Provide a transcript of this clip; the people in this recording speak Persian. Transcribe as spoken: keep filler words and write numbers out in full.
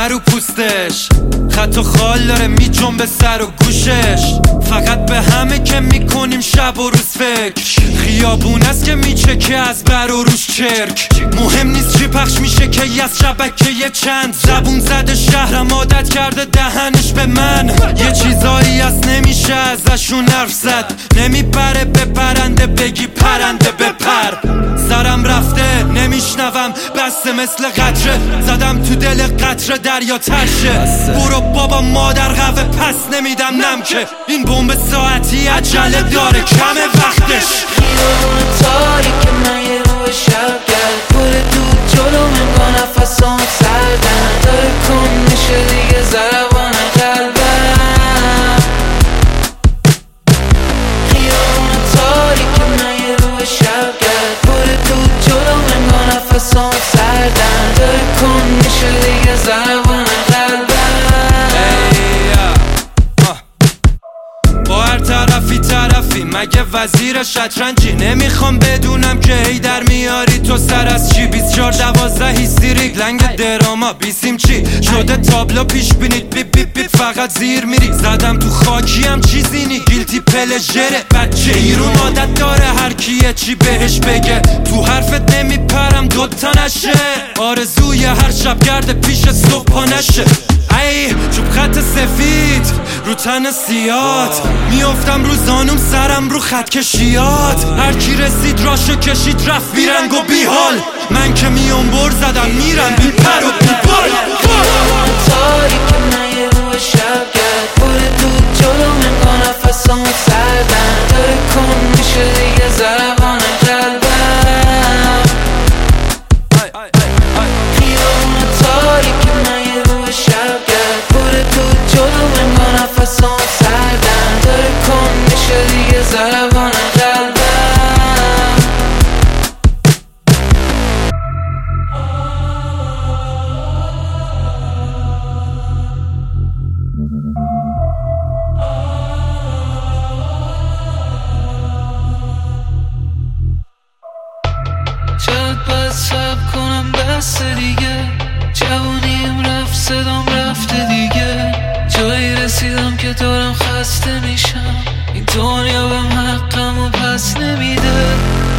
رو پوستش، خط و خال داره میجنبه سر و گوشش. فقط به همه که میکنیم شب و روز فکر، خیابون است که میچکه از بر و روش چرک. مهم نیست چی پخش میشه که از شبکه یه چند زبون زده شهرم عادت کرده دهنش به من. یه چیزایی از نمیشه ازشون حرف زد، نمیپره به پرنده بگی پرنده بپر. سرم رفته نمیشنوم بسته مثل قطره، زدم تو دل قطره دریا تشه. برو بابا مادر قهوه پس نمیدم نم که این بمب ساعتی عجله داره کمه وقتش. خیابون تاریک من یه روی شب گرد، پول دود جلو من نفسام سردن داره کن میشه دیگه زبان قلبم. خیابون تاریک من یه روی شب گرد، پول دود جلو من نفسام سردن داره کن میشه دیگه زبان قلبم. با هر طرفی طرفی مگه وزیر شطرنجی؟ نمیخوام بدونم که هی در میاری تو سر از چی. بیست چار دوازده هیستریک لنگ دراما بیسیم چی شده تابلو پیش بینید بی بی بی فقط زیر میری. زدم تو خاکیم چیزی نی گیلتی پلژره، بچه ایرون عادت داره هر کیه چی بهش بگه. تو حرفت نمیپرم دوتا نشه، آرزوی هر شب گرده پیش صبح پا نشه. ای چوب خط سفید رو تن سیات، میافتم رو زانوم سرم رو خط کشیات. هر کی رسید راشو کشید رفت بیرنگ و بی حال، من که میام بر زدم میرم بی پر و بی بال. تاریک من یه روی شب گرد، پول دود جلو من نفسام سردن داره کن میشه دیگه زبان قلبم. خیابون تاریک من یه روی شب گرد، پول دود جلو من نفسام سردن داره کن میشه دیگه زبان قلبم. شاید باید سب کنم بس دیگه، جوانیم رفت صدام رفته دیگه. جایی رسیدم که دارم خسته میشم، این دنیا بهم حقم و پس نمیده.